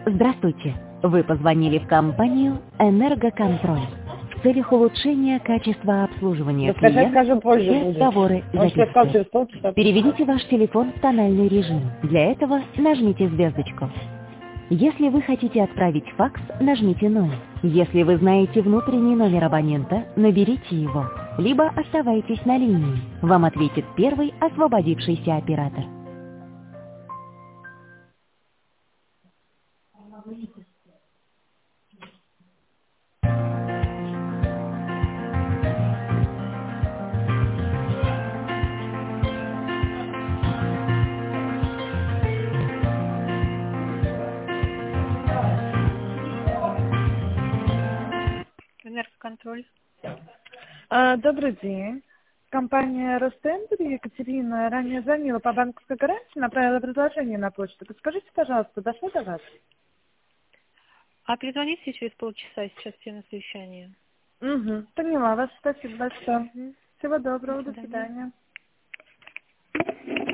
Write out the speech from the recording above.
Здравствуйте. Вы позвонили в компанию «Энергоконтроль». В целях улучшения качества обслуживания Скажем клиентов позже все будет. разговоры Может, я сказал через записаны. полчаса. Переведите ваш телефон в тональный режим. Для этого нажмите звездочку. Если вы хотите отправить факс, нажмите 0. Если вы знаете внутренний номер абонента, наберите его. Либо оставайтесь на линии. Вам ответит первый освободившийся оператор. Энергоконтроль. Добрый день. Компания Ростендер, Екатерина, ранее звонила по банковской гарантии, направила предложение на почту. Подскажите, пожалуйста, дошло до вас? А перезвоните через полчаса, сейчас все на совещании. Угу, поняла вас. Спасибо большое. Мгм. Всего доброго, До до свидания. свидания.